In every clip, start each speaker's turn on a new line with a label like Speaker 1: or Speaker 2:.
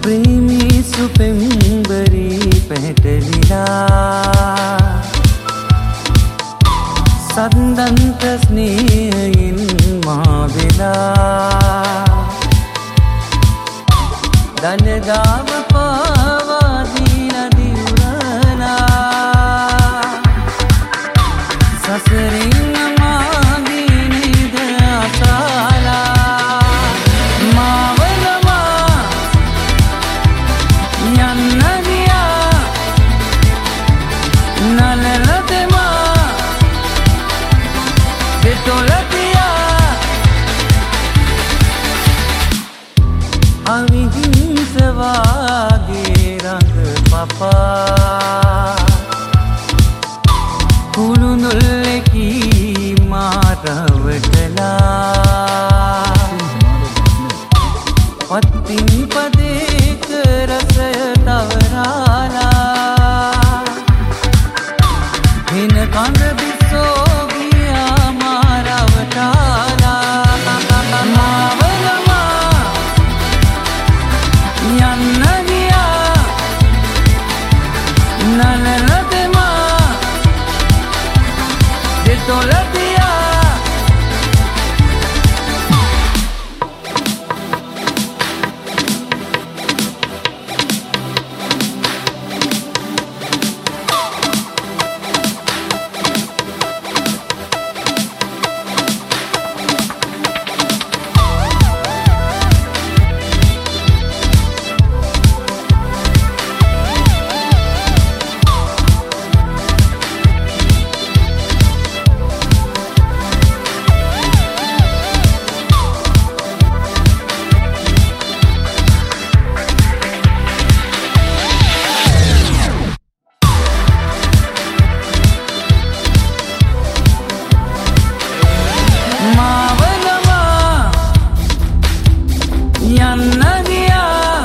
Speaker 1: ප්‍රේමී සුපෙම්බරි පැහැටලිලා සද්දන්ත ස්නේහයෙන් මා වෙලා දනගාව පාවා දීලා දිවුරලා සසරින් මාගේ නිද අසාලා මාවලමා යන්න ගියා නලලතෙමා දෙතොලතියා අවිහිංසවාගේ රඟ පපා කුළුඳුල්ලෙකී මාරවටලා පත්තින් පදේක රසය තවරාලා හින කඳ බිස්සෝ ගියා මාරවටලා මාවලමා යන්න ගියා නලලතෙමා දෙතොලතියා යන්න ගියා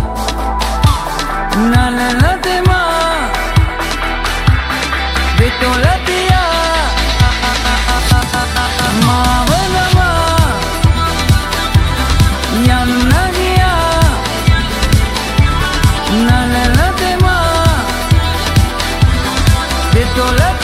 Speaker 1: නලලතෙමා දෙතොලතියා මාවලමා යන්න ගියා නලලතෙමා දෙතොලතියා